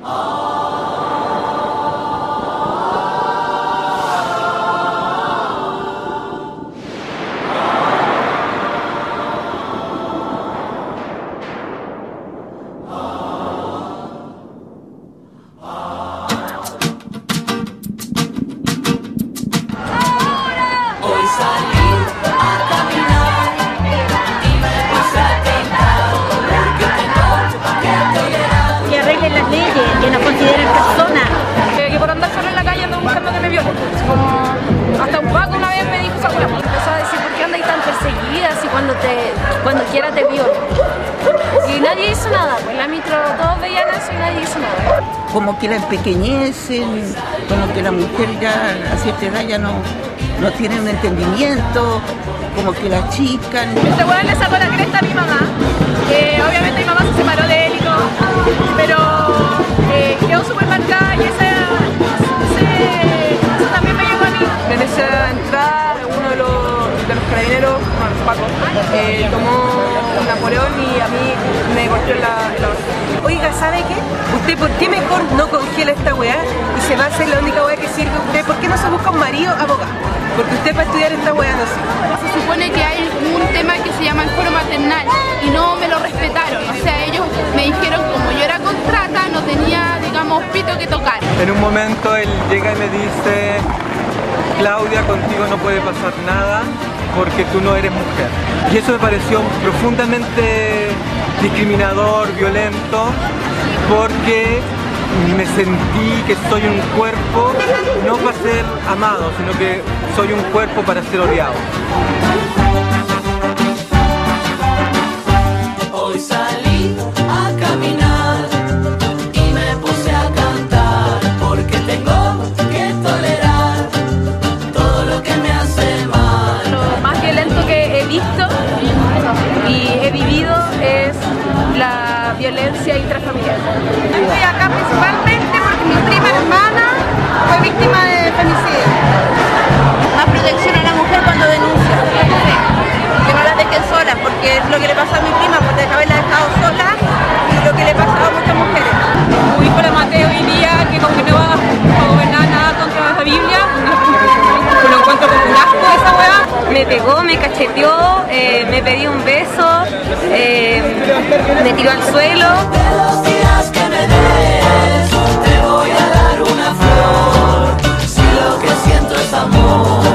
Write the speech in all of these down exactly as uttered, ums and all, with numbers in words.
Que nos consideren personas. Eh, que por andar solo en la calle ando buscando que me violen. Como hasta un Paco una vez me dijo esa hueá. Empezó a decir, ¿por qué andáis tan perseguida si cuando, te, cuando quiera te violen? Y nadie hizo nada, pues la mitro, todos veían eso y nadie hizo nada. Como que la empequeñecen, como que la mujer ya a cierta edad ya no, no tiene un entendimiento, como que la achican. Este weón le sacó la cresta a mi mamá, que obviamente mi mamá se separó de él y todo, pero eh, quedó súper marcada y esa, ese, eso también me llegó a mí. En esa entrada, uno de los, de los carabineros, no, los pacos, eh, tomó un Napoleón y a mí me golpeó la, la oreja. Oiga, ¿sabe qué? ¿Usted por qué mejor no congela esta weá y se va a hacer la única weá que sirve a usted? ¿Por qué no se busca un marido abogado? Porque usted para estudiar esta weá no sirve. Se supone que hay un tema que se llama el foro maternal y no me lo respetaron. O sea, ellos me dijeron como yo era contrata, no tenía, digamos, pito que tocar. En un momento él llega y me dice, Claudia, contigo no puede pasar nada porque tú no eres mujer. Y eso me pareció profundamente discriminador, violento, porque me sentí que soy un cuerpo no para ser amado, sino que soy un cuerpo para ser odiado. Hoy salí a caminar y me puse a cantar porque tengo que tolerar todo lo que me hace mal. Lo más violento que he visto y he vivido es la violencia intrafamiliar. Estoy acá principalmente porque mi prima hermana fue víctima de femicidio. Más protección a la mujer cuando denuncia. Que no la dejen solas, porque es lo que le pasó a mi prima, porque haberla dejado sola y lo que le pasó a muchas mujeres. Como dijo la Mateo hoy día, que como que no va a gobernar nada contra la Biblia, lo encuentro como un asco esa hueá. Me pegó, me cacheteó, eh, me pedí un beso, eh, me tiró al suelo. De los días que me des, te voy a dar una flor, si lo que siento es amor.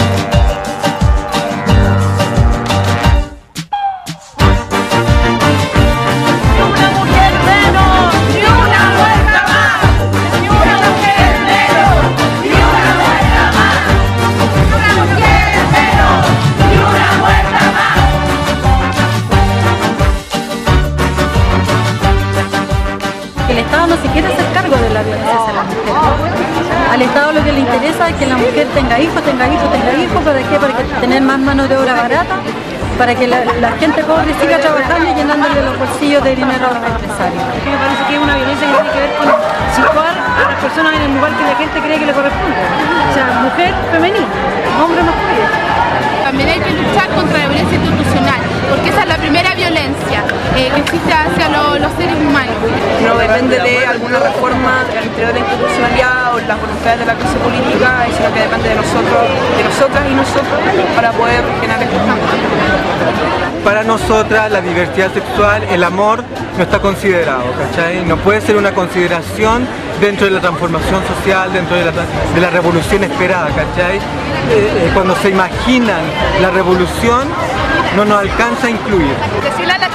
El Estado no se quiere hacer cargo de la violencia hacia la mujer. Al Estado lo que le interesa es que la mujer tenga hijos, tenga hijos, tenga hijos, ¿para qué? Para que tener más mano de obra barata, para que la, la gente pobre siga trabajando y llenándole los bolsillos de dinero a los empresarios. Me parece que es una violencia que tiene que ver con situar a las personas en el lugar que la gente cree que le corresponde. O sea, mujer femenina, hombre masculino. También hay que luchar contra la violencia institucional, porque esa es la primera violencia eh, que existe hacia lo, los seres humanos. No depende de alguna reforma al interior de la institucionalidad o las voluntades de la clase política, sino que depende de nosotros, de nosotras y nosotros, para poder generar estos cambios. Para nosotras la diversidad sexual, el amor, no está considerado, ¿cachai? No puede ser una consideración dentro de la transformación social, dentro de la, de la revolución esperada, ¿cachai? Eh, eh, cuando se imaginan la revolución, no nos alcanza a incluir. Decirle a la